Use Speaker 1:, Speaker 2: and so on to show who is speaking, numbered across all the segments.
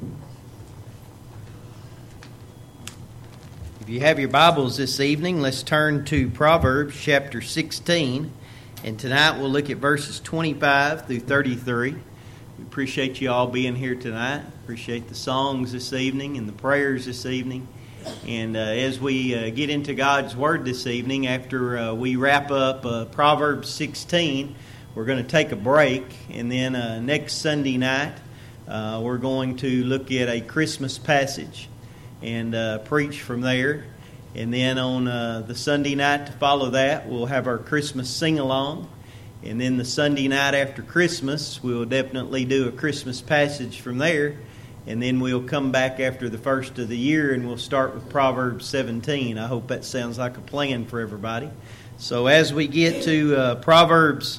Speaker 1: If you have your Bibles this evening, let's turn to Proverbs chapter 16. And tonight we'll look at verses 25 through 33. We appreciate you all being here tonight. Appreciate the songs this evening and the prayers this evening. And as we get into God's Word this evening, after we wrap up Proverbs 16, we're going to take a break. And then next Sunday night, we're going to look at a Christmas passage and preach from there. And then on the Sunday night to follow that, we'll have our Christmas sing-along. And then the Sunday night after Christmas, we'll definitely do a Christmas passage from there. And then we'll come back after the first of the year and we'll start with Proverbs 17. I hope that sounds like a plan for everybody. So as we get to Proverbs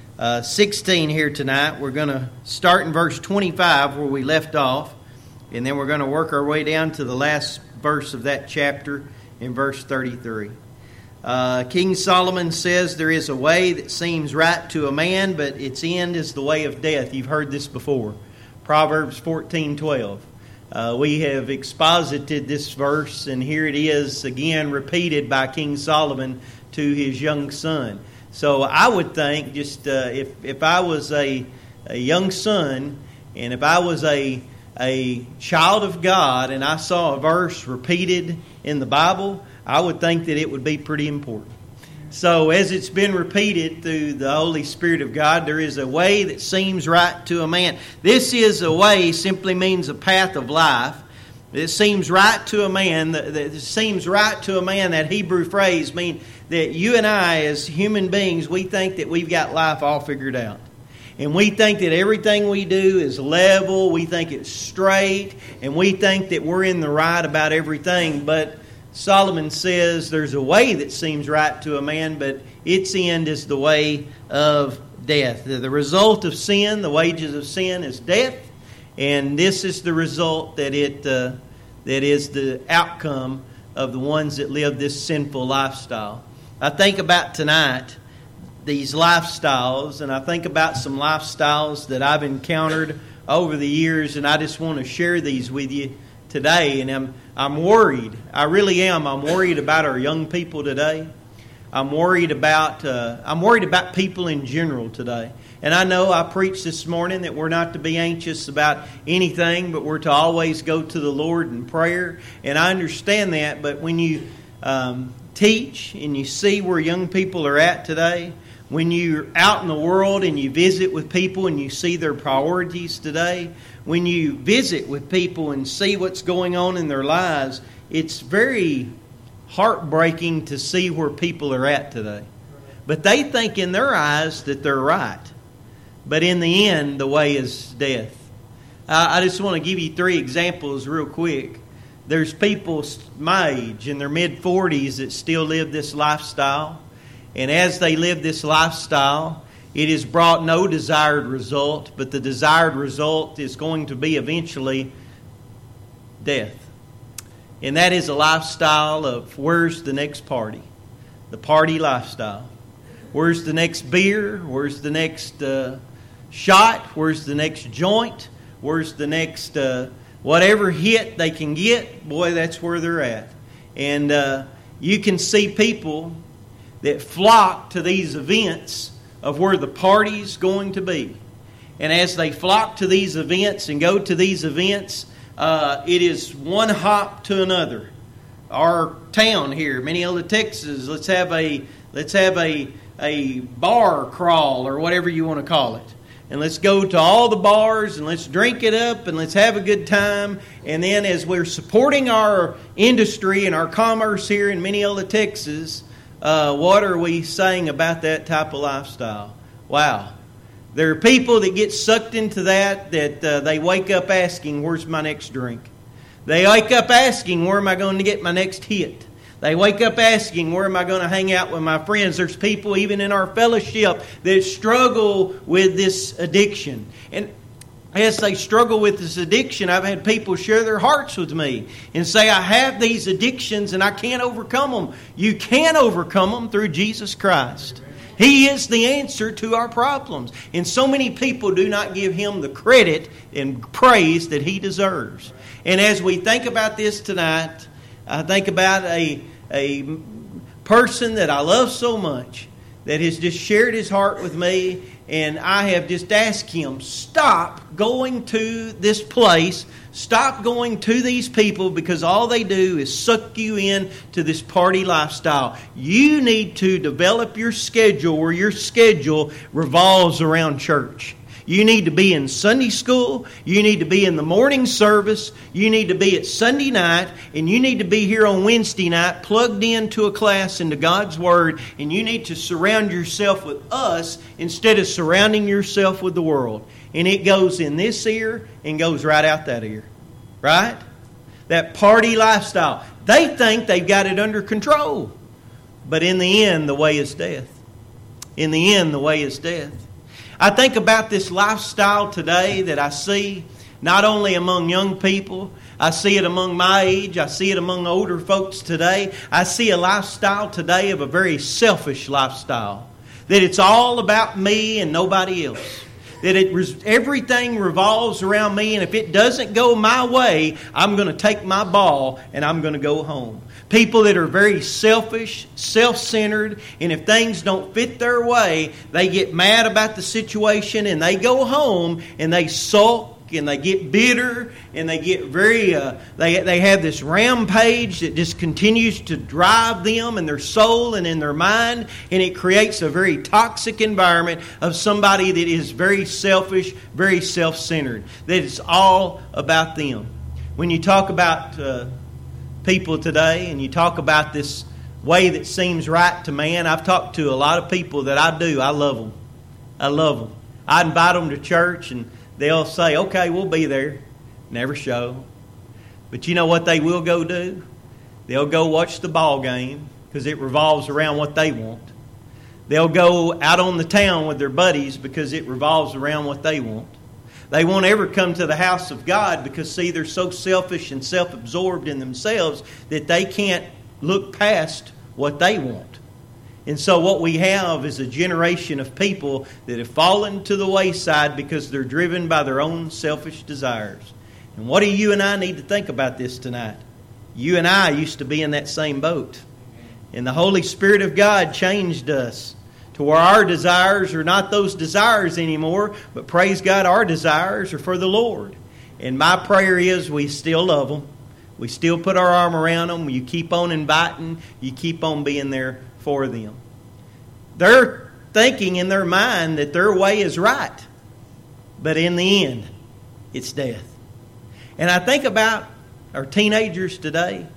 Speaker 1: 16 here tonight, we're going to start in verse 25 where we left off. And then we're going to work our way down to the last verse of that chapter in verse 33. King Solomon says, "There is a way that seems right to a man, but its end is the way of death." You've heard this before. Proverbs 14:12. We have exposited this verse, and here it is again repeated by King Solomon to his young son. So I would think, just if I was a young son, and if I was a child of God and I saw a verse repeated in the Bible, I would think that it would be pretty important. So as it's been repeated through the Holy Spirit of God, there is a way that seems right to a man. This is a way simply means a path of life. It seems right to a man. That seems right to a man, that Hebrew phrase means that you and I as human beings, we think that we've got life all figured out. And we think that everything we do is level, we think it's straight, and we think that we're in the right about everything. But Solomon says there's a way that seems right to a man, but its end is the way of death. The result of sin, the wages of sin, is death, and this is the result that is the outcome of the ones that live this sinful lifestyle. I think about tonight these lifestyles, and I think about some lifestyles that I've encountered over the years, and I just want to share these with you today. And I'm worried. I really am. I'm worried about our young people today. I'm worried about people in general today. And I know I preached this morning that we're not to be anxious about anything, but we're to always go to the Lord in prayer. And I understand that, but when you teach and you see where young people are at today, when you're out in the world and you visit with people and you see their priorities today, when you visit with people and see what's going on in their lives, it's very heartbreaking to see where people are at today. But they think in their eyes that they're right. But in the end, the way is death. I just want to give you 3 examples real quick. There's people my age in their mid-40s that still live this lifestyle. And as they live this lifestyle, it has brought no desired result, but the desired result is going to be eventually death. And that is a lifestyle of where's the next party? The party lifestyle. Where's the next beer? Where's the next shot? Where's the next joint? Where's the next whatever hit they can get? Boy, that's where they're at. And you can see people that flock to these events of where the party's going to be. And as they flock to these events and go to these events, it is one hop to another. Our town here, Mineola, Texas, let's have a bar crawl or whatever you want to call it. And let's go to all the bars and let's drink it up and let's have a good time. And then as we're supporting our industry and our commerce here in Mineola, Texas, what are we saying about that type of lifestyle? Wow. There are people that get sucked into that they wake up asking, where's my next drink? They wake up asking, where am I going to get my next hit? They wake up asking, where am I going to hang out with my friends? There's people even in our fellowship that struggle with this addiction. And as they struggle with this addiction, I've had people share their hearts with me and say, I have these addictions and I can't overcome them. You can overcome them through Jesus Christ. He is the answer to our problems. And so many people do not give Him the credit and praise that He deserves. And as we think about this tonight, I think about a person that I love so much that has just shared his heart with me, and I have just asked him, stop going to this place, stop going to these people, because all they do is suck you in to this party lifestyle. You need to develop your schedule where your schedule revolves around church. You need to be in Sunday school. You need to be in the morning service. You need to be at Sunday night. And you need to be here on Wednesday night plugged into a class into God's Word. And you need to surround yourself with us instead of surrounding yourself with the world. And it goes in this ear and goes right out that ear. Right? That party lifestyle. They think they've got it under control. But in the end, the way is death. In the end, the way is death. I think about this lifestyle today that I see not only among young people, I see it among my age, I see it among older folks today. I see a lifestyle today of a very selfish lifestyle. That it's all about me and nobody else. That everything revolves around me, and if it doesn't go my way, I'm going to take my ball and I'm going to go home. People that are very selfish, self-centered, and if things don't fit their way, they get mad about the situation and they go home and they sulk and they get bitter and they get very, they have this rampage that just continues to drive them in their soul and in their mind, and it creates a very toxic environment of somebody that is very selfish, very self-centered, that it's all about them. When you talk about people today and you talk about this way that seems right to man, I've talked to a lot of people that I love them. I love them. I invite them to church and they'll say, okay, we'll be there. Never show. But you know what they will go do? They'll go watch the ball game because it revolves around what they want. They'll go out on the town with their buddies because it revolves around what they want. They won't ever come to the house of God because, see, they're so selfish and self-absorbed in themselves that they can't look past what they want. And so what we have is a generation of people that have fallen to the wayside because they're driven by their own selfish desires. And what do you and I need to think about this tonight? You and I used to be in that same boat. And the Holy Spirit of God changed us to where our desires are not those desires anymore, but praise God, our desires are for the Lord. And my prayer is we still love them. We still put our arm around them. You keep on inviting. You keep on being there for them. They're thinking in their mind that their way is right. But in the end, it's death. And I think about our teenagers today.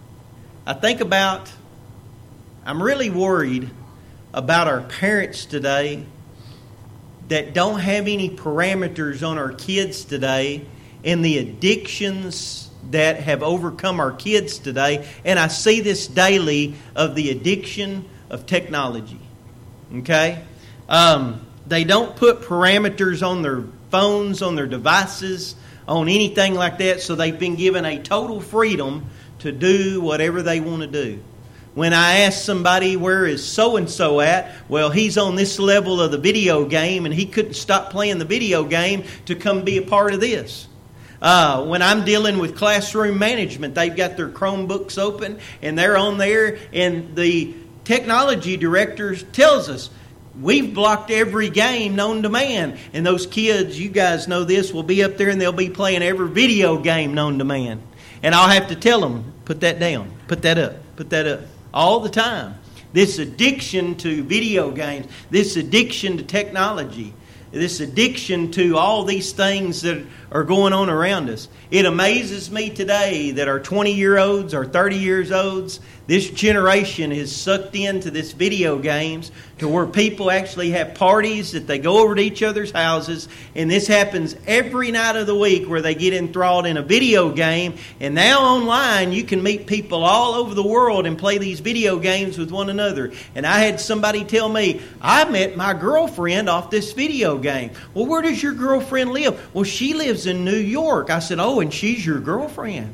Speaker 1: I'm really worried about our parents today that don't have any parameters on our kids today and the addictions that have overcome our kids today. And I see this daily of the addiction of technology. Okay? They don't put parameters on their phones, on their devices, on anything like that, so they've been given a total freedom to do whatever they want to do. When I ask somebody, where is so-and-so at? Well, he's on this level of the video game, and he couldn't stop playing the video game to come be a part of this. When I'm dealing with classroom management, they've got their Chromebooks open, and they're on there, and the technology director tells us, we've blocked every game known to man. And those kids, you guys know this, will be up there, and they'll be playing every video game known to man. And I'll have to tell them, put that down, put that up, all the time. This addiction to video games, this addiction to technology, this addiction to all these things that are going on around us. It amazes me today that our 20-year-olds, our 30-year-olds, this generation is sucked into this video games to where people actually have parties that they go over to each other's houses, and this happens every night of the week where they get enthralled in a video game. And now online you can meet people all over the world and play these video games with one another. And I had somebody tell me, I met my girlfriend off this video game. Well, where does your girlfriend live? Well, she lives in New York. I said, oh, and she's your girlfriend.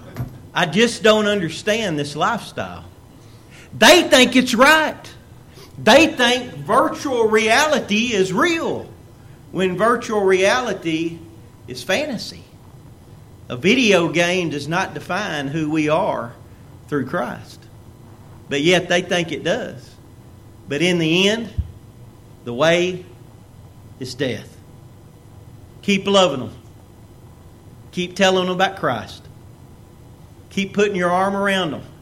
Speaker 1: I just don't understand this lifestyle. They think it's right. They think virtual reality is real, when virtual reality is fantasy. A video game does not define who we are through Christ. But yet they think it does. But in the end, the way is death. Keep loving them. Keep telling them about Christ. Keep putting your arm around them.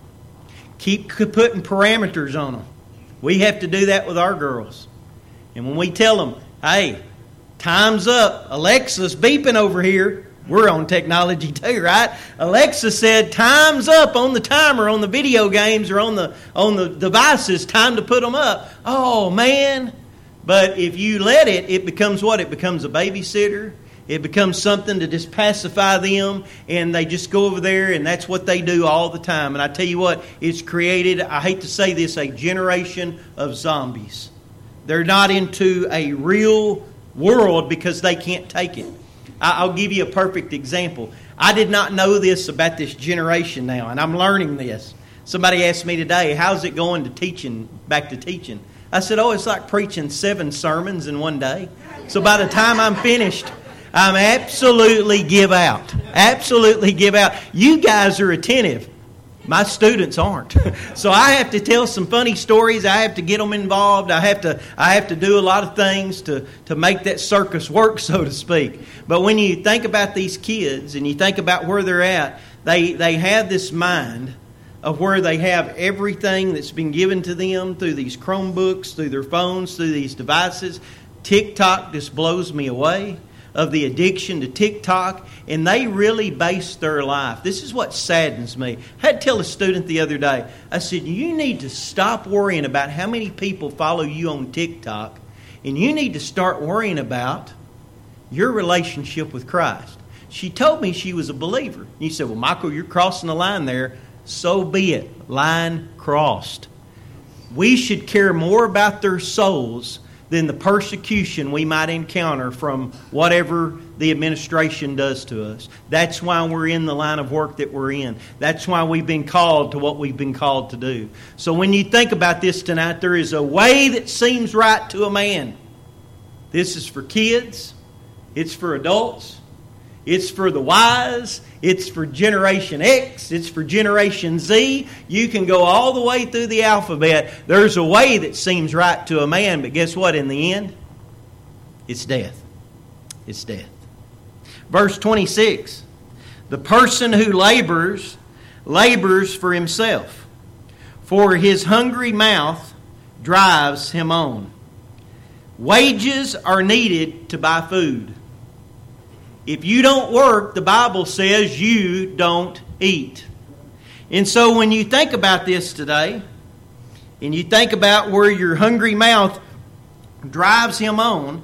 Speaker 1: Keep putting parameters on them. We have to do that with our girls. And when we tell them, hey, time's up. Alexa's beeping over here. We're on technology too, right? Alexa said, time's up on the timer, on the video games or on the devices. Time to put them up. Oh, man. But if you let it, it becomes what? It becomes a babysitter. It becomes something to just pacify them, and they just go over there, and that's what they do all the time. And I tell you what, it's created, I hate to say this, a generation of zombies. They're not into a real world because they can't take it. I'll give you a perfect example. I did not know this about this generation now, and I'm learning this. Somebody asked me today, how's it going to teaching, back to teaching? I said, it's like preaching 7 sermons in one day. So by the time I'm finished, I'm absolutely give out. Absolutely give out. You guys are attentive. My students aren't. So I have to tell some funny stories. I have to get them involved. I have to do a lot of things to make that circus work, so to speak. But when you think about these kids and you think about where they're at, they have this mind of where they have everything that's been given to them through these Chromebooks, through their phones, through these devices. TikTok just blows me away, of the addiction to TikTok, and they really base their life. This is what saddens me. I had to tell a student the other day, I said, you need to stop worrying about how many people follow you on TikTok, and you need to start worrying about your relationship with Christ. She told me she was a believer. You said, well, Michael, you're crossing the line there. So be it. Line crossed. We should care more about their souls than the persecution we might encounter from whatever the administration does to us. That's why we're in the line of work that we're in. That's why we've been called to what we've been called to do. So when you think about this tonight, there is a way that seems right to a man. This is for kids. It's for adults. It's for the wise. It's for Generation X. It's for Generation Z. You can go all the way through the alphabet. There's a way that seems right to a man, but guess what? In the end, it's death. It's death. Verse 26. The person who labors for himself, for his hungry mouth drives him on. Wages are needed to buy food. If you don't work, the Bible says you don't eat. And so when you think about this today, and you think about where your hungry mouth drives him on,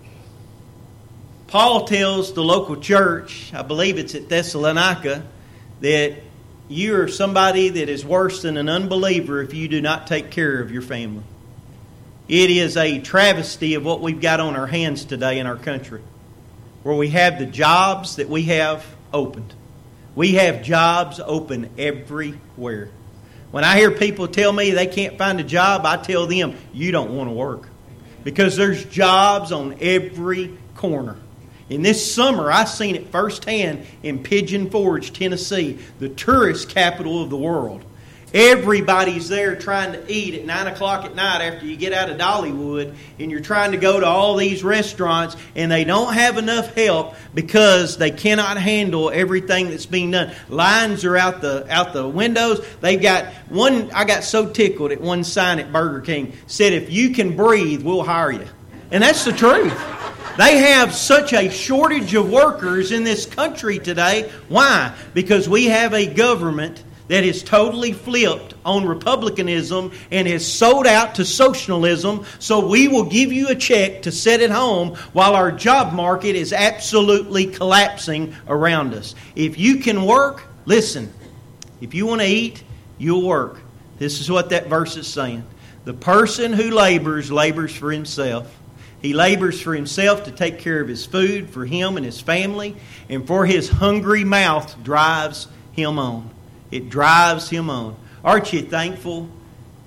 Speaker 1: Paul tells the local church, I believe it's at Thessalonica, that you are somebody that is worse than an unbeliever if you do not take care of your family. It is a travesty of what we've got on our hands today in our country, where we have the jobs that we have opened. We have jobs open everywhere. When I hear people tell me they can't find a job, I tell them, you don't want to work. Because there's jobs on every corner. And this summer, I've seen it firsthand in Pigeon Forge, Tennessee, the tourist capital of the world. Everybody's there trying to eat at 9 o'clock at night after you get out of Dollywood, and you're trying to go to all these restaurants, and they don't have enough help because they cannot handle everything that's being done. Lines are out the windows. They've got one. I got so tickled at one sign at Burger King said, "If you can breathe, we'll hire you," and that's the truth. They have such a shortage of workers in this country today. Why? Because we have a government that is totally flipped on republicanism and has sold out to socialism, so we will give you a check to sit at home while our job market is absolutely collapsing around us. If you can work, listen, if you want to eat, you'll work. This is what that verse is saying. The person who labors for himself. He labors for himself to take care of his food, for him and his family, and for his hungry mouth drives him on. It drives him on. Aren't you thankful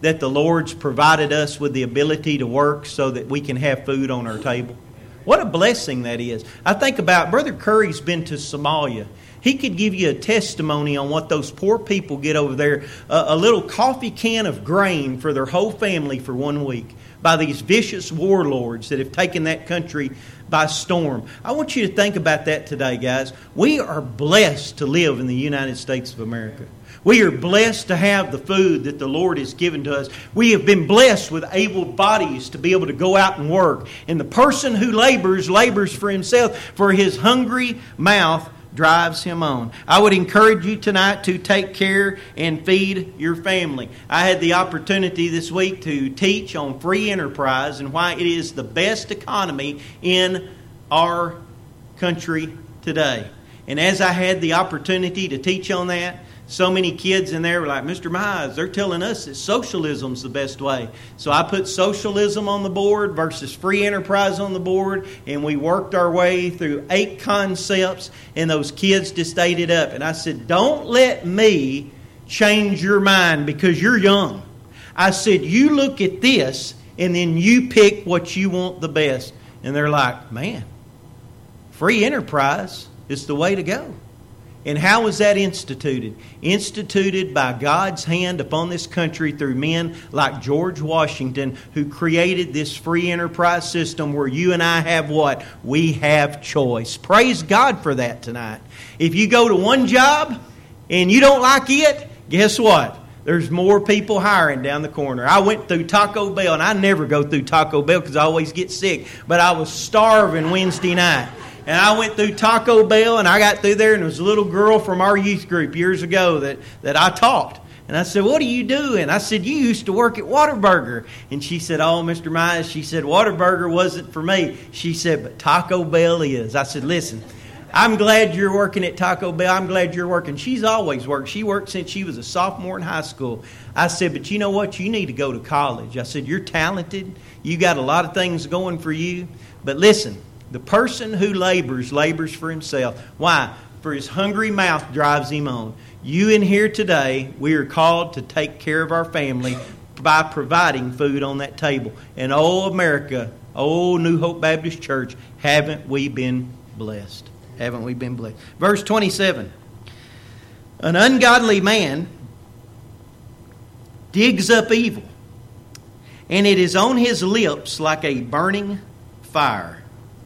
Speaker 1: that the Lord's provided us with the ability to work so that we can have food on our table? What a blessing that is. I think about Brother Curry's been to Somalia. He could give you a testimony on what those poor people get over there. A little coffee can of grain for their whole family for 1 week by these vicious warlords that have taken that country by storm. I want you to think about that today, guys. We are blessed to live in the United States of America. We are blessed to have the food that the Lord has given to us. We have been blessed with able bodies to be able to go out and work. And the person who labors for himself, for his hungry mouth drives him on. I would encourage you tonight to take care and feed your family. I had the opportunity this week to teach on free enterprise and why it is the best economy in our country today. And as I had the opportunity to teach on that, so many kids in there were like, Mr. Mize, they're telling us that socialism's the best way. So I put socialism on the board versus free enterprise on the board, and we worked our way through 8 concepts, and those kids just ate it up. And I said, don't let me change your mind because you're young. I said, you look at this, and then you pick what you want the best. And they're like, man, free enterprise is the way to go. And how was that instituted? Instituted by God's hand upon this country through men like George Washington, who created this free enterprise system where you and I have what? We have choice. Praise God for that tonight. If you go to one job and you don't like it, guess what? There's more people hiring down the corner. I went through Taco Bell, and I never go through Taco Bell because I always get sick. But I was starving Wednesday night. And I went through Taco Bell, and I got through there, and there was a little girl from our youth group years ago that I taught. And I said, what are you doing? I said, you used to work at Whataburger. And she said, oh, Mr. Mize, she said, Whataburger wasn't for me. She said, but Taco Bell is. I said, listen, I'm glad you're working at Taco Bell. I'm glad you're working. She's always worked. She worked since she was a sophomore in high school. I said, but you know what? You need to go to college. I said, you're talented. You got a lot of things going for you. But listen, the person who labors for himself. Why? For his hungry mouth drives him on. You in here today, we are called to take care of our family by providing food on that table. And oh, America, oh, New Hope Baptist Church, haven't we been blessed? Haven't we been blessed? Verse 27. An ungodly man digs up evil, and it is on his lips like a burning fire.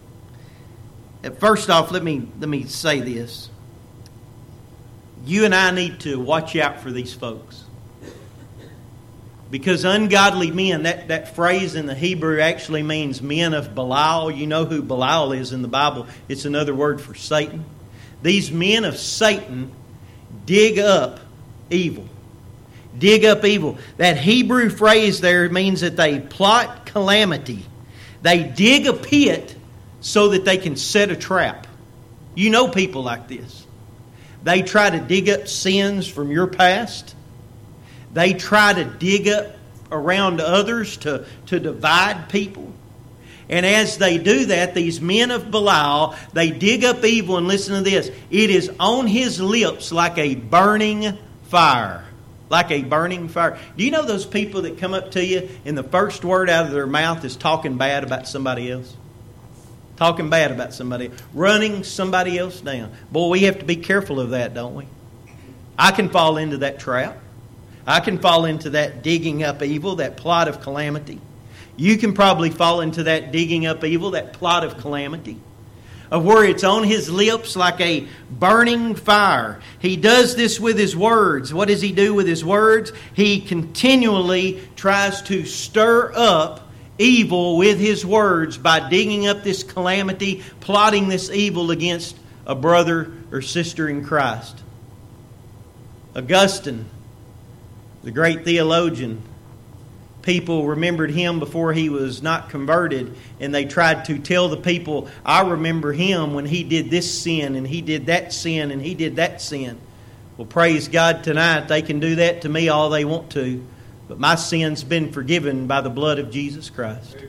Speaker 1: First off, let me say this. You and I need to watch out for these folks. Because ungodly men, that phrase in the Hebrew actually means men of Belial. You know who Belial is in the Bible. It's another word for Satan. These men of Satan dig up evil. Dig up evil. That Hebrew phrase there means that they plot calamity. They dig a pit so that they can set a trap. You know people like this. They try to dig up sins from your past. They try to dig up around others to divide people. And as they do that, these men of Belial, they dig up evil, and listen to this. It is on his lips like a burning fire. Like a burning fire. Do you know those people that come up to you and the first word out of their mouth is talking bad about somebody else? Talking bad about somebody, running somebody else down. Boy, we have to be careful of that, don't we? I can fall into that trap. I can fall into that digging up evil, that plot of calamity. You can probably fall into that digging up evil, that plot of calamity, of where it's on his lips like a burning fire. He does this with his words. What does he do with his words? He continually tries to stir up evil with his words by digging up this calamity, plotting this evil against a brother or sister in Christ. Augustine, the great theologian, people remembered him before he was not converted, and they tried to tell the people, I remember him when he did this sin, and he did that sin, and he did that sin. Well, praise God tonight, they can do that to me all they want to. But my sin's been forgiven by the blood of Jesus Christ. Amen.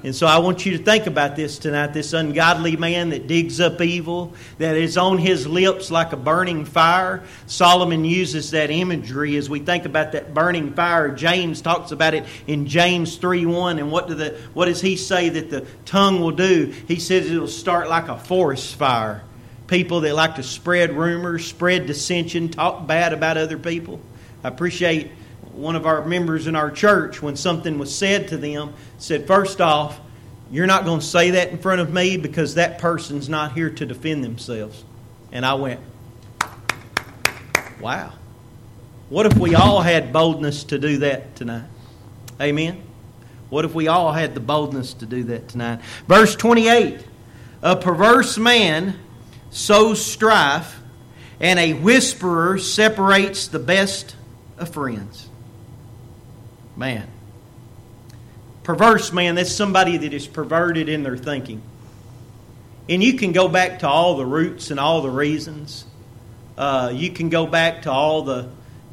Speaker 1: And so I want you to think about this tonight, this ungodly man that digs up evil, that is on his lips like a burning fire. Solomon uses that imagery as we think about that burning fire. James talks about it in James 3:1. And what does he say that the tongue will do? He says it will start like a forest fire. People that like to spread rumors, spread dissension, talk bad about other people. I appreciate one of our members in our church, when something was said to them, said, first off, you're not going to say that in front of me because that person's not here to defend themselves. And I went, wow. What if we all had boldness to do that tonight? Amen? What if we all had the boldness to do that tonight? Verse 28, a perverse man sows strife, and a whisperer separates the best of friends. Man. Perverse man, that's somebody that is perverted in their thinking. And you can go back to all the roots and all the reasons. You can go back to all the,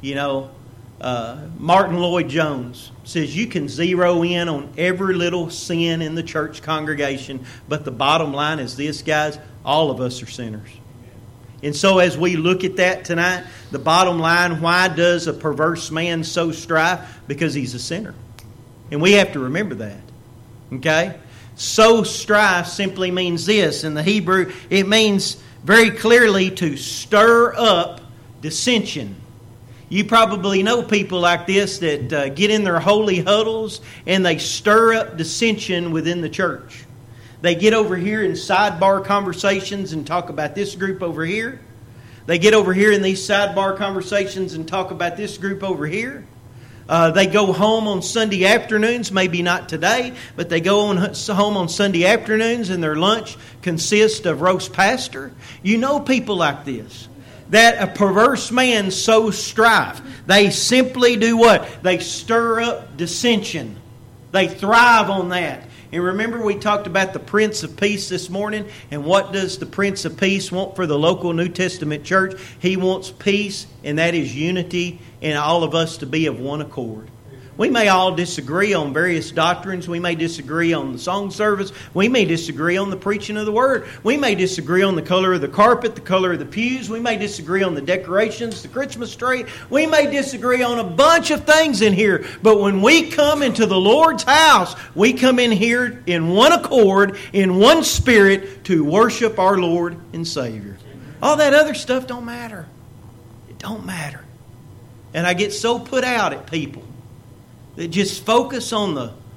Speaker 1: Martin Lloyd-Jones says you can zero in on every little sin in the church congregation, but the bottom line is this, guys, all of us are sinners. And so as we look at that tonight, the bottom line, why does a perverse man sow strife? Because he's a sinner. And we have to remember that. Okay? Sow strife simply means this. In the Hebrew, it means very clearly to stir up dissension. You probably know people like this that get in their holy huddles and they stir up dissension within the church. They get over here in sidebar conversations and talk about this group over here. They get over here in these sidebar conversations and talk about this group over here. They go home on Sunday afternoons, maybe not today, but they go home on Sunday afternoons and their lunch consists of roast pastor. You know people like this. That a perverse man sows strife. They simply do what? They stir up dissension. They thrive on that. And remember we talked about the Prince of Peace this morning. And what does the Prince of Peace want for the local New Testament church? He wants peace, and that is unity, and all of us to be of one accord. We may all disagree on various doctrines. We may disagree on the song service. We may disagree on the preaching of the Word. We may disagree on the color of the carpet, the color of the pews. We may disagree on the decorations, the Christmas tree. We may disagree on a bunch of things in here. But when we come into the Lord's house, we come in here in one accord, in one spirit, to worship our Lord and Savior. All that other stuff don't matter. It don't matter. And I get so put out at people that just focus on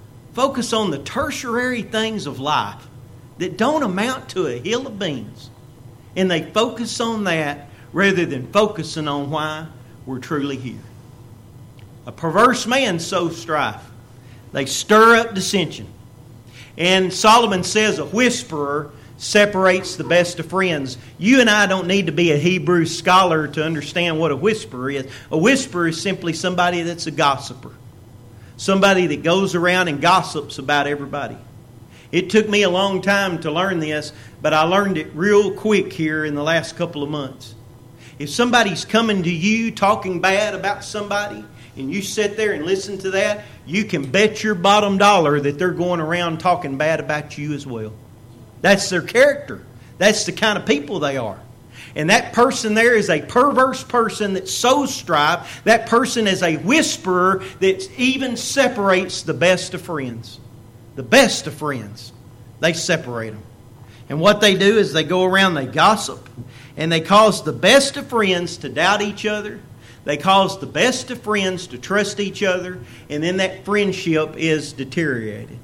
Speaker 1: the tertiary things of life that don't amount to a hill of beans. And they focus on that rather than focusing on why we're truly here. A perverse man sows strife. They stir up dissension. And Solomon says a whisperer separates the best of friends. You and I don't need to be a Hebrew scholar to understand what a whisperer is. A whisperer is simply somebody that's a gossiper. Somebody that goes around and gossips about everybody. It took me a long time to learn this, but I learned it real quick here in the last couple of months. If somebody's coming to you talking bad about somebody, and you sit there and listen to that, you can bet your bottom dollar that they're going around talking bad about you as well. That's their character. That's the kind of people they are. And that person there is a perverse person that sows strife. That person is a whisperer that even separates the best of friends. The best of friends. They separate them. And what they do is they go around, they gossip, and they cause the best of friends to doubt each other. They cause the best of friends to trust each other, and then that friendship is deteriorated.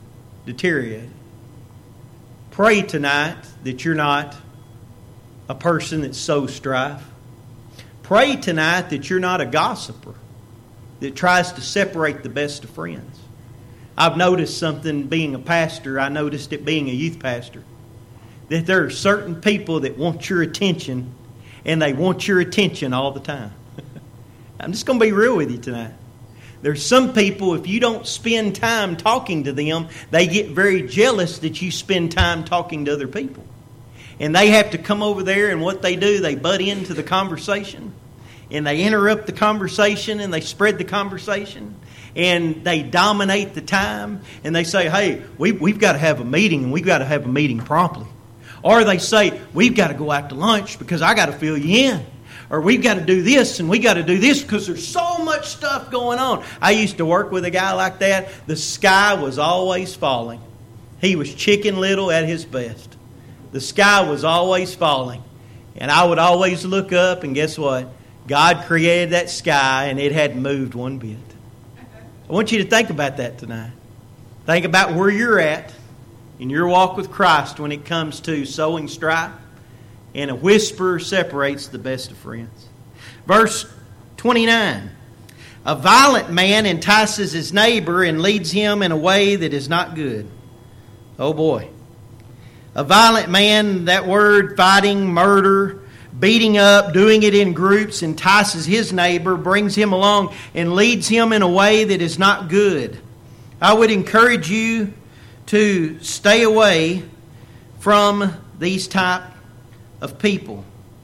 Speaker 1: Pray tonight that you're not a person that sows strife. Pray tonight that you're not a gossiper that tries to separate the best of friends. I've noticed something being a pastor. I noticed it being a youth pastor. That there are certain people that want your attention, and they want your attention all the time. I'm just going to be real with you tonight. There's some people, if you don't spend time talking to them, they get very jealous that you spend time talking to other people. And they have to come over there, and what they do, they butt into the conversation. And they interrupt the conversation, and they spread the conversation. and they dominate the time, and they say, hey, we've got to have a meeting, and we've got to have a meeting promptly. Or they say, we've got to go out to lunch because I got to fill you in. Or we've got to do this and we got to do this because there's so much stuff going on. I used to work with a guy like that. The sky was always falling. He was Chicken Little at his best. The sky was always falling. And I would always look up, and guess what? God created that sky and it hadn't moved one bit. I want you to think about that tonight. Think about where you're at in your walk with Christ when it comes to sowing strife. And a whisper separates the best of friends. Verse 29. A violent man entices his neighbor and leads him in a way that is not good. Oh boy. A violent man, that word, fighting, murder, beating up, doing it in groups, entices his neighbor, brings him along, and leads him in a way that is not good. I would encourage you to stay away from these type of people.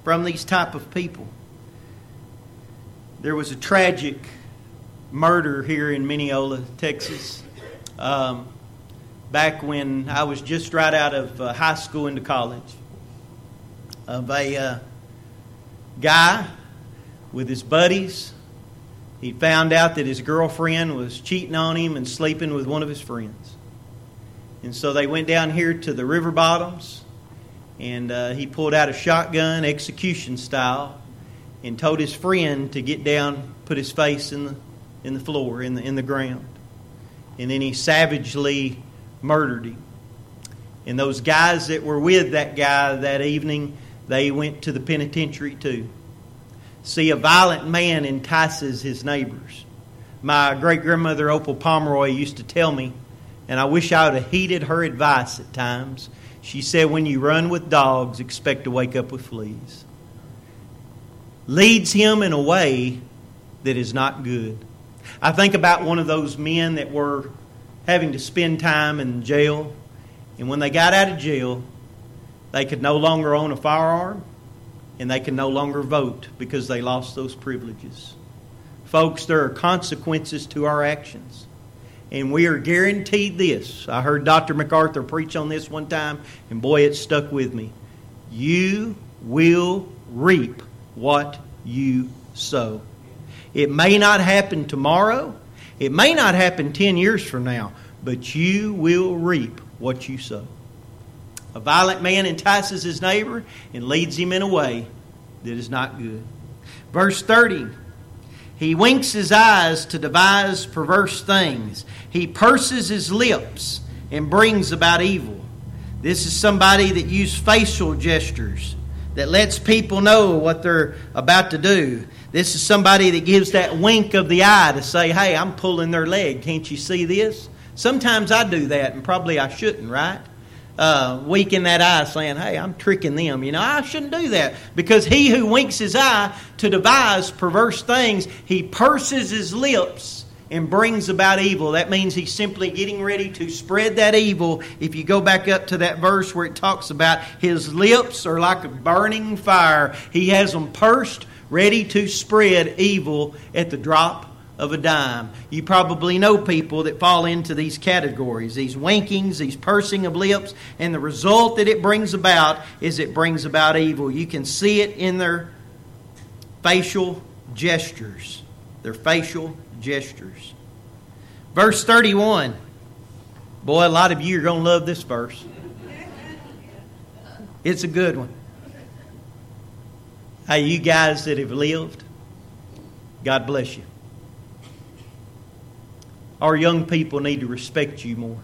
Speaker 1: There was a tragic murder here in Mineola, Texas, back when I was just right out of high school into college, of a guy with his buddies. He found out that his girlfriend was cheating on him and sleeping with one of his friends. And so they went down here to the river bottoms, and he pulled out a shotgun, execution style, and told his friend to get down, put his face in the floor, in the ground. And then he savagely murdered him. And those guys that were with that guy that evening, they went to the penitentiary too. See, a violent man entices his neighbors. My great-grandmother Opal Pomeroy used to tell me, and I wish I would have heeded her advice at times. She said, when you run with dogs, expect to wake up with fleas. Leads him in a way that is not good. I think about one of those men that were having to spend time in jail, and when they got out of jail, they could no longer own a firearm, and they could no longer vote because they lost those privileges. Folks, there are consequences to our actions. And we are guaranteed this. I heard Dr. MacArthur preach on this one time, and boy, it stuck with me. You will reap what you sow. It may not happen tomorrow. It may not happen 10 years from now, but you will reap what you sow. A violent man entices his neighbor and leads him in a way that is not good. Verse 30. He winks his eyes to devise perverse things. He purses his lips and brings about evil. This is somebody that uses facial gestures, that lets people know what they're about to do. This is somebody that gives that wink of the eye to say, hey, I'm pulling their leg. Can't you see this? Sometimes I do that, and probably I shouldn't, right? Winking that eye saying, hey, I'm tricking them. You know, I shouldn't do that. Because he who winks his eye to devise perverse things, he purses his lips and brings about evil. That means he's simply getting ready to spread that evil. If you go back up to that verse where it talks about his lips are like a burning fire. He has them pursed, ready to spread evil at the drop of a dime. You probably know people that fall into these categories, these winkings, these pursing of lips, and the result that it brings about is it brings about evil. You can see it in their facial gestures. Their facial gestures. Verse 31. Boy, a lot of you are going to love this verse. It's a good one. Hey, you guys that have lived, God bless you. Our young people need to respect you more.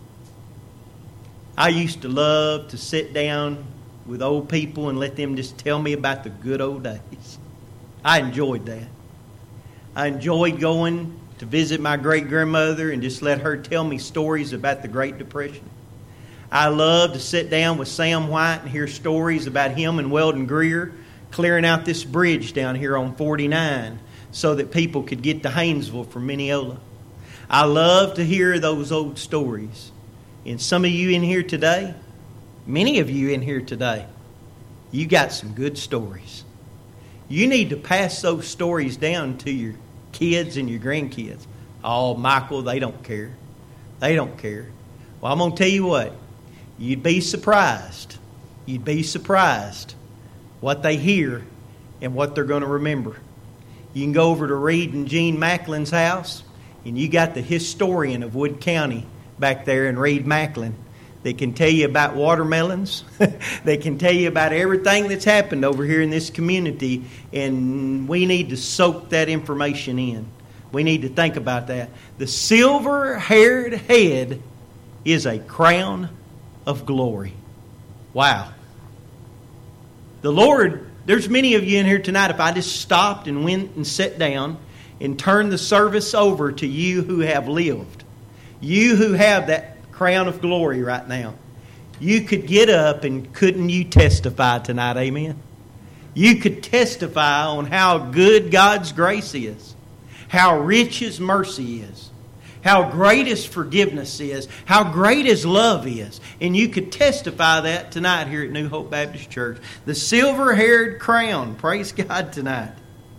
Speaker 1: I used to love to sit down with old people and let them just tell me about the good old days. I enjoyed that. I enjoyed going to visit my great-grandmother and just let her tell me stories about the Great Depression. I loved to sit down with Sam White and hear stories about him and Weldon Greer clearing out this bridge down here on 49 so that people could get to Haynesville from Mineola. I love to hear those old stories. And some of you in here today, many of you in here today, you got some good stories. You need to pass those stories down to your kids and your grandkids. Oh, Michael, they don't care. They don't care. Well, I'm going to tell you what. You'd be surprised. You'd be surprised what they hear and what they're going to remember. You can go over to Reed and Gene Macklin's house, and you got the historian of Wood County back there in Reed Macklin. They can tell you about watermelons. They can tell you about everything that's happened over here in this community, and we need to soak that information in. We need to think about that. The silver-haired head is a crown of glory. Wow. The Lord, there's many of you in here tonight, if I just stopped and went and sat down and turned the service over to you who have lived, you who have that crown of glory right now, you could get up and couldn't you testify tonight, amen? You could testify on how good God's grace is, how rich His mercy is, how great His forgiveness is, how great His love is. And you could testify that tonight here at New Hope Baptist Church. The silver-haired crown, praise God tonight.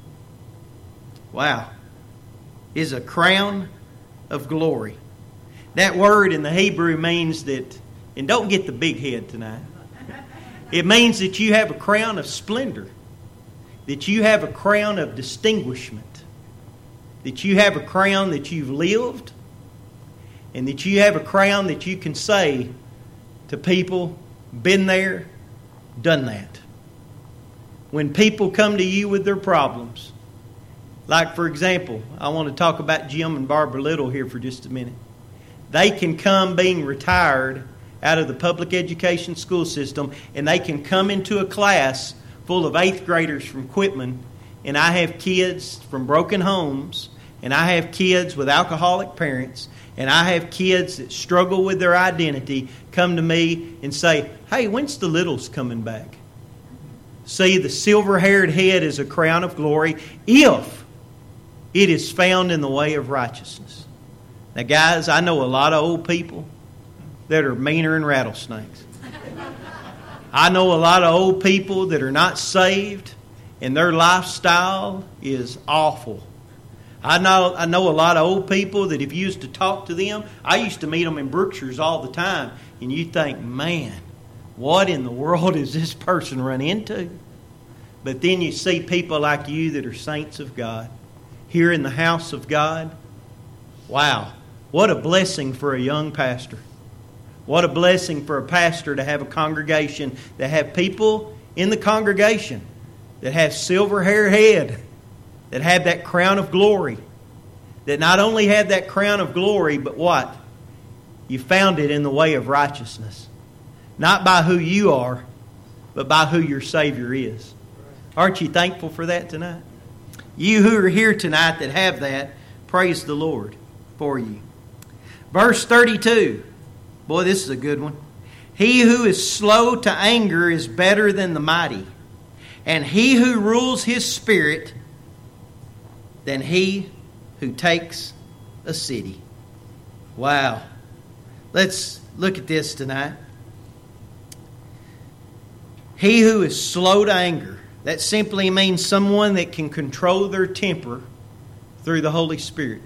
Speaker 1: Wow. Is a crown of glory. That word in the Hebrew means that, and don't get the big head tonight, it means that you have a crown of splendor, that you have a crown of distinguishment, that you have a crown that you've lived, and that you have a crown that you can say to people, been there, done that. When people come to you with their problems, like for example, I want to talk about Jim and Barbara Little here for just a minute. They can come being retired out of the public education school system, and they can come into a class full of 8th graders from Quitman, and I have kids from broken homes, and I have kids with alcoholic parents, and I have kids that struggle with their identity come to me and say, hey, when's the Littles coming back? See, the silver-haired head is a crown of glory if it is found in the way of righteousness. Now, guys, I know a lot of old people that are meaner than rattlesnakes. I know a lot of old people that are not saved, and their lifestyle is awful. I know a lot of old people that if you used to talk to them, I used to meet them in Brookshire's all the time, and you think, man, what in the world is this person run into? But then you see people like you that are saints of God, here in the house of God. Wow, what a blessing for a young pastor. What a blessing for a pastor to have a congregation, that have people in the congregation that have silver hair head, that have that crown of glory, that not only have that crown of glory, but what? You found it in the way of righteousness. Not by who you are, but by who your Savior is. Aren't you thankful for that tonight? You who are here tonight that have that, praise the Lord for you. Verse 32. Boy, this is a good one. He who is slow to anger is better than the mighty, and he who rules his spirit than he who takes a city. Wow. Let's look at this tonight. He who is slow to anger. That simply means someone that can control their temper through the Holy Spirit.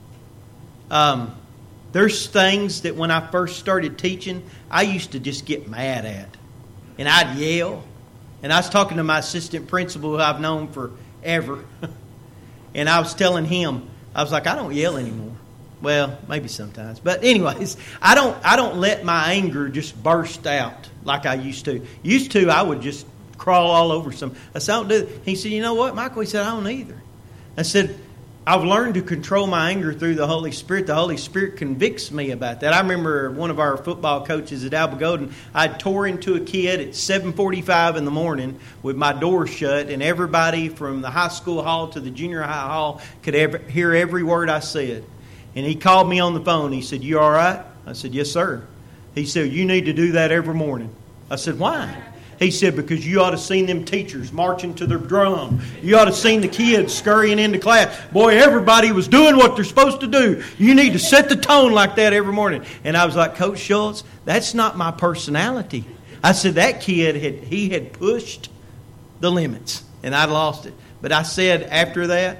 Speaker 1: There's things that when I first started teaching, I used to just get mad at. And I'd yell. And I was talking to my assistant principal who I've known forever. And I was telling him, I was like, I don't yell anymore. Well, maybe sometimes. But anyways, I don't let my anger just burst out like I used to. Used to, I would just crawl all over some. I said, I don't do it. He said, you know what, Michael? He said, I don't either. I said, I've learned to control my anger through the Holy Spirit. The Holy Spirit convicts me about that. I remember one of our football coaches at Alba I tore into a kid at 7:45 in the morning with my door shut, and everybody from the high school hall to the junior high hall could hear every word I said. And he called me on the phone. He said, you all right? I said, yes, sir. He said, you need to do that every morning. I said, why? He said, because you ought to seen them teachers marching to their drum. You ought to seen the kids scurrying into class. Boy, everybody was doing what they're supposed to do. You need to set the tone like that every morning. And I was like, Coach Schultz, that's not my personality. I said, that kid, he had pushed the limits, and I lost it. But I said after that,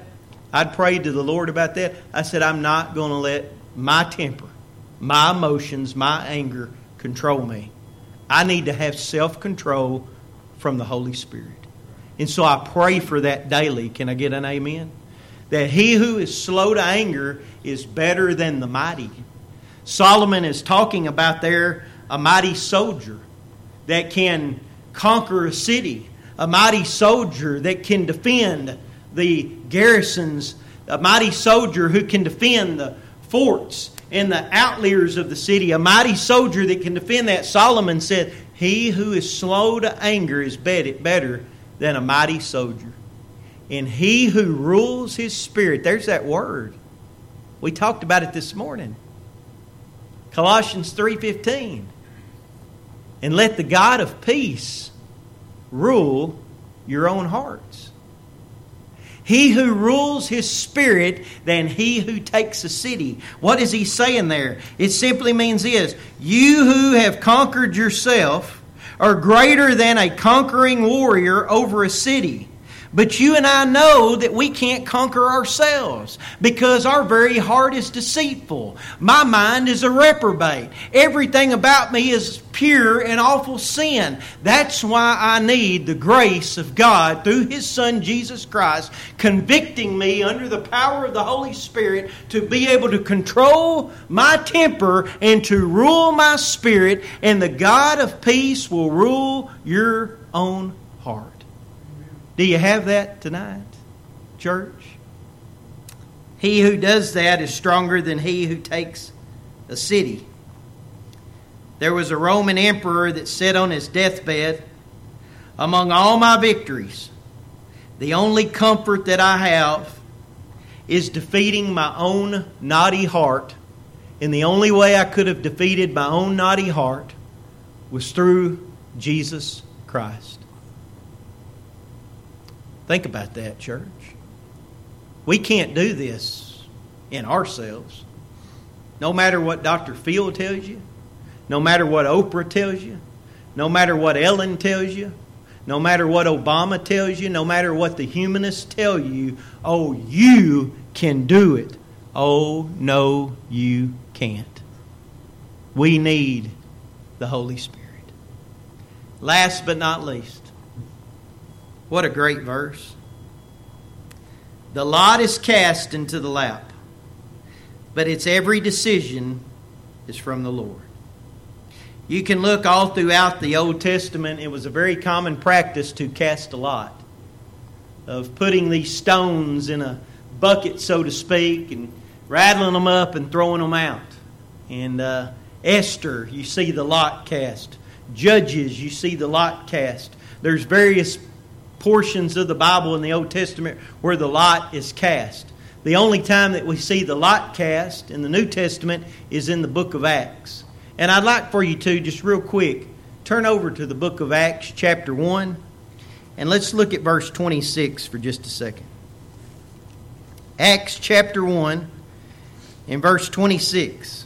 Speaker 1: I'd prayed to the Lord about that. I said, I'm not going to let my temper, my emotions, my anger control me. I need to have self-control from the Holy Spirit. And so I pray for that daily. Can I get an amen? That he who is slow to anger is better than the mighty. Solomon is talking about there a mighty soldier that can conquer a city, a mighty soldier that can defend the garrisons, a mighty soldier who can defend the forts and the outliers of the city, a mighty soldier that can defend that. Solomon said, he who is slow to anger is better than a mighty soldier. And he who rules his spirit, there's that word. We talked about it this morning. Colossians 3:15. And let the God of peace rule your own hearts. He who rules his spirit than he who takes a city. What is he saying there? It simply means this: you who have conquered yourself are greater than a conquering warrior over a city. But you and I know that we can't conquer ourselves because our very heart is deceitful. My mind is a reprobate. Everything about me is pure and awful sin. That's why I need the grace of God through His Son Jesus Christ convicting me under the power of the Holy Spirit to be able to control my temper and to rule my spirit, and the God of peace will rule your own heart. Do you have that tonight, church? He who does that is stronger than he who takes a city. There was a Roman emperor that said on his deathbed, among all my victories, the only comfort that I have is defeating my own naughty heart. And the only way I could have defeated my own naughty heart was through Jesus Christ. Think about that, church. We can't do this in ourselves. No matter what Dr. Phil tells you, no matter what Oprah tells you, no matter what Ellen tells you, no matter what Obama tells you, no matter what the humanists tell you, oh, you can do it. Oh, no, you can't. We need the Holy Spirit. Last but not least, what a great verse. The lot is cast into the lap, but its every decision is from the Lord. You can look all throughout the Old Testament. It was a very common practice to cast a lot, of putting these stones in a bucket, so to speak, and rattling them up and throwing them out. And Esther, you see the lot cast. Judges, you see the lot cast. There's various portions of the Bible in the Old Testament where the lot is cast. The only time that we see the lot cast in the New Testament is in the book of Acts. And I'd like for you to, just real quick, turn over to the book of Acts chapter 1, and let's look at verse 26 for just a second. Acts chapter 1 and verse 26.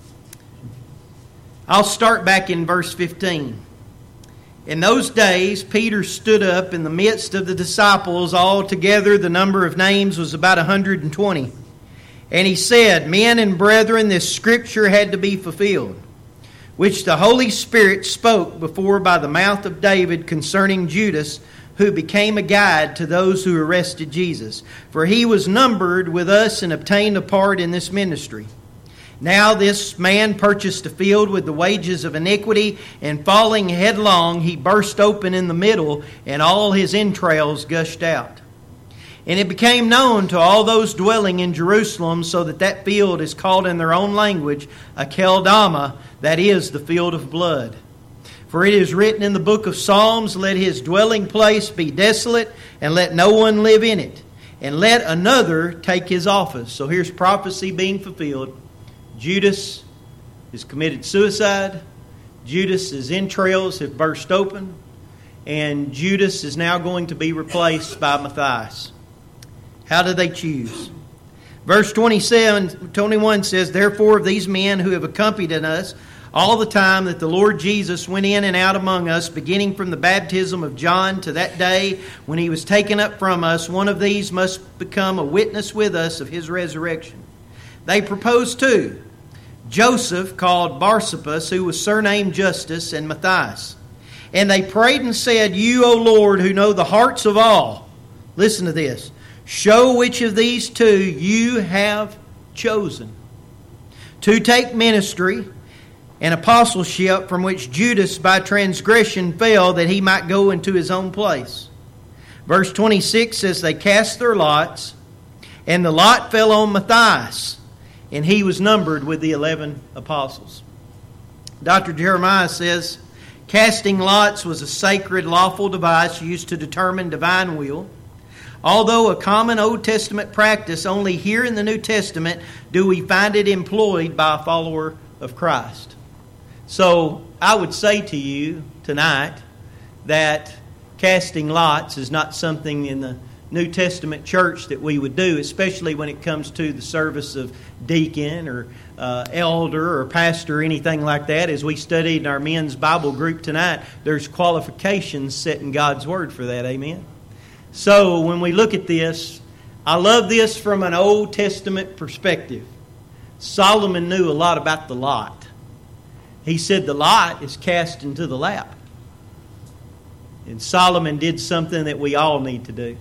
Speaker 1: I'll start back in verse 15. In those days, Peter stood up in the midst of the disciples. Altogether, the number of names was about 120. And he said, Men and brethren, this scripture had to be fulfilled, which the Holy Spirit spoke before by the mouth of David concerning Judas, who became a guide to those who arrested Jesus. For he was numbered with us and obtained a part in this ministry. Now this man purchased a field with the wages of iniquity, and falling headlong, he burst open in the middle, and all his entrails gushed out. And it became known to all those dwelling in Jerusalem, so that field is called in their own language Akeldama, that is, the field of blood. For it is written in the book of Psalms, Let his dwelling place be desolate, and let no one live in it, and let another take his office. So here's prophecy being fulfilled. Judas has committed suicide. Judas's entrails have burst open. And Judas is now going to be replaced by Matthias. How do they choose? Verse 21 says, Therefore of these men who have accompanied us, all the time that the Lord Jesus went in and out among us, beginning from the baptism of John to that day when He was taken up from us, one of these must become a witness with us of His resurrection. They proposed two, Joseph, called Barsabas, who was surnamed Justus, and Matthias. And they prayed and said, You, O Lord, who know the hearts of all, listen to this, show which of these two you have chosen to take ministry and apostleship, from which Judas by transgression fell, that he might go into his own place. Verse 26 says, They cast their lots, and the lot fell on Matthias, and he was numbered with the 11 apostles. Dr. Jeremiah says, Casting lots was a sacred, lawful device used to determine divine will. Although a common Old Testament practice, only here in the New Testament do we find it employed by a follower of Christ. So I would say to you tonight that casting lots is not something in the New Testament church that we would do, especially when it comes to the service of deacon or elder or pastor or anything like that. As we studied in our men's Bible group tonight, there's qualifications set in God's Word for that. Amen. So when we look at this, I love this from an Old Testament perspective. Solomon knew a lot about the lot. He said the lot is cast into the lap. And Solomon did something that we all need to do.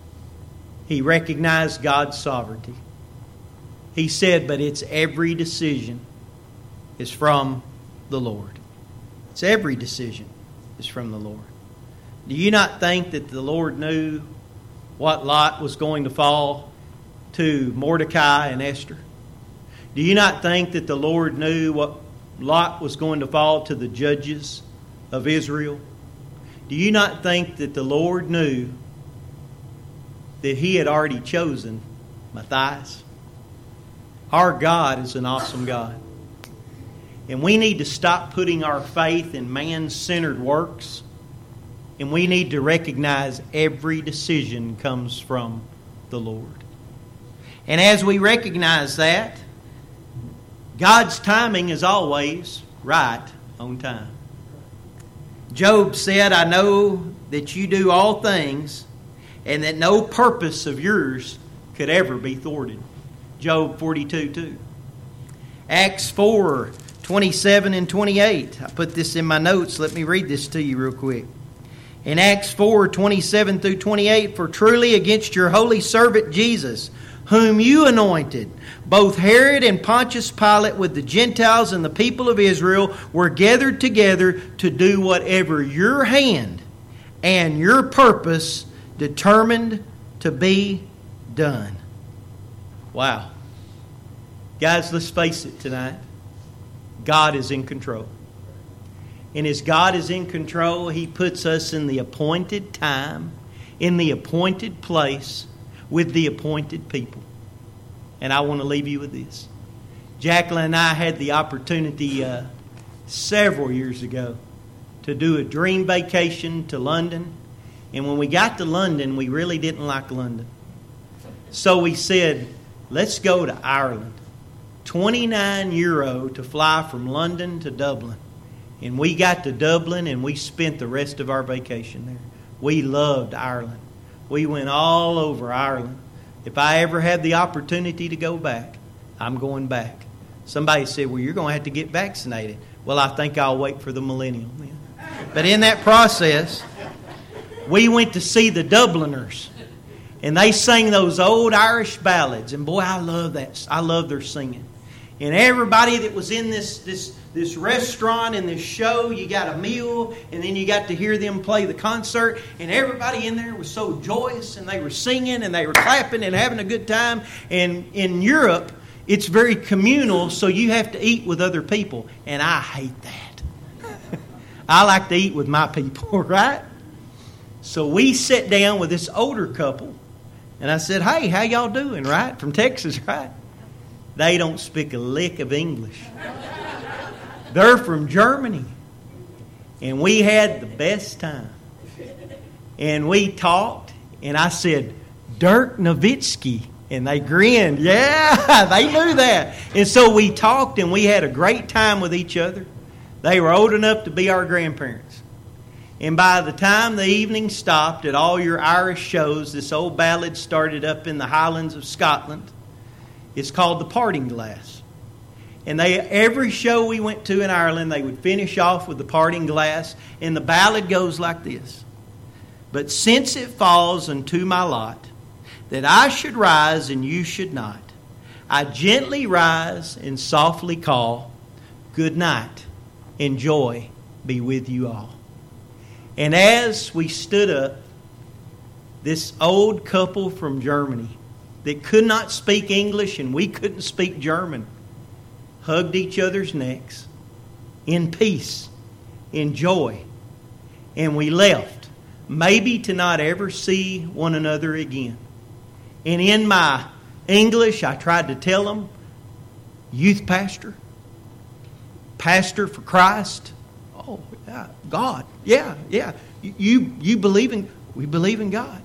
Speaker 1: He recognized God's sovereignty. He said, but it's every decision is from the Lord. It's every decision is from the Lord. Do you not think that the Lord knew what lot was going to fall to Mordecai and Esther? Do you not think that the Lord knew what lot was going to fall to the judges of Israel? Do you not think that the Lord knew that He had already chosen Matthias? Our God is an awesome God. And we need to stop putting our faith in man-centered works. And we need to recognize every decision comes from the Lord. And as we recognize that, God's timing is always right on time. Job said, I know that you do all things, and that no purpose of yours could ever be thwarted. Job 42:2. Acts 4:27 and 28. I put this in my notes. Let me read this to you real quick. In Acts 4:27 through 28, For truly against your holy servant Jesus, whom you anointed, both Herod and Pontius Pilate with the Gentiles and the people of Israel were gathered together to do whatever your hand and your purpose determined to be done. Wow. Guys, let's face it tonight. God is in control. And as God is in control, He puts us in the appointed time, in the appointed place, with the appointed people. And I want to leave you with this. Jacqueline and I had the opportunity several years ago to do a dream vacation to London. And when we got to London, we really didn't like London. So we said, let's go to Ireland. €29 to fly from London to Dublin. And we got to Dublin and we spent the rest of our vacation there. We loved Ireland. We went all over Ireland. If I ever had the opportunity to go back, I'm going back. Somebody said, well, you're going to have to get vaccinated. Well, I think I'll wait for the millennium then. But in that process, we went to see the Dubliners. And they sang those old Irish ballads. And boy, I love that. I love their singing. And everybody that was in this restaurant and this show, you got a meal, and then you got to hear them play the concert. And everybody in there was so joyous, and they were singing, and they were clapping and having a good time. And in Europe, it's very communal, so you have to eat with other people. And I hate that. I like to eat with my people, right? So we sat down with this older couple, and I said, hey, how y'all doing, right? From Texas, right? They don't speak a lick of English. They're from Germany. And we had the best time. And we talked, and I said, Dirk Nowitzki And they grinned. Yeah, they knew that. And so we talked and we had a great time with each other. They were old enough to be our grandparents. And by the time the evening stopped at all your Irish shows, this old ballad started up in the Highlands of Scotland. It's called The Parting Glass. And every show we went to in Ireland, they would finish off with The Parting Glass. And the ballad goes like this. But since it falls unto my lot, that I should rise and you should not, I gently rise and softly call, good night, and joy be with you all. And as we stood up, this old couple from Germany that could not speak English and we couldn't speak German hugged each other's necks in peace, in joy, and we left, maybe to not ever see one another again. And in my English, I tried to tell them, youth pastor, pastor for Christ. Oh, yeah, God. Yeah. You believe in, we believe in God.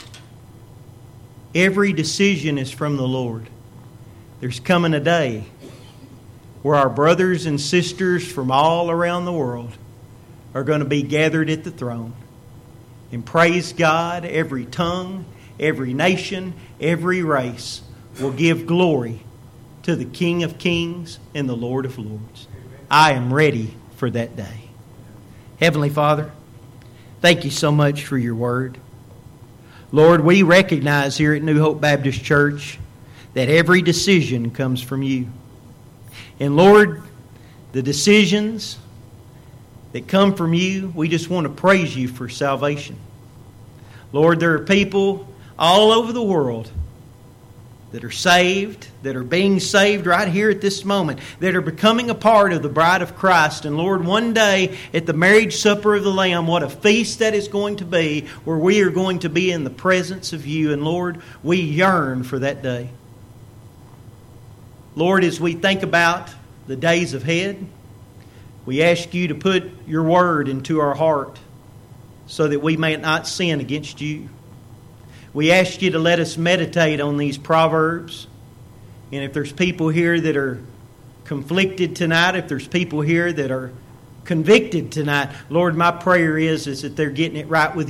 Speaker 1: Every decision is from the Lord. There's coming a day where our brothers and sisters from all around the world are going to be gathered at the throne. And praise God, every tongue, every nation, every race will give glory to the King of Kings and the Lord of Lords. I am ready for that day. Heavenly Father, thank you so much for your word. Lord, we recognize here at New Hope Baptist Church that every decision comes from you. And Lord, the decisions that come from you, we just want to praise you for salvation. Lord, there are people all over the world that are saved, that are being saved right here at this moment, that are becoming a part of the bride of Christ. And Lord, one day at the marriage supper of the Lamb, what a feast that is going to be, where we are going to be in the presence of you. And Lord, we yearn for that day. Lord, as we think about the days ahead, we ask you to put your word into our heart so that we may not sin against you. We ask you to let us meditate on these proverbs. And if there's people here that are conflicted tonight, if there's people here that are convicted tonight, Lord, my prayer is that they're getting it right with you.